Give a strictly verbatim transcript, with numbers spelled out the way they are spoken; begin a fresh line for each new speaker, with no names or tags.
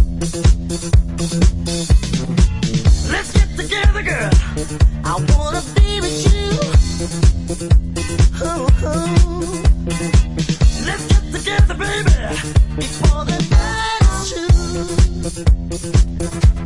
Let's get together, girl. I wanna be with you. Ooh, ooh. Let's get together, baby, before the night is through.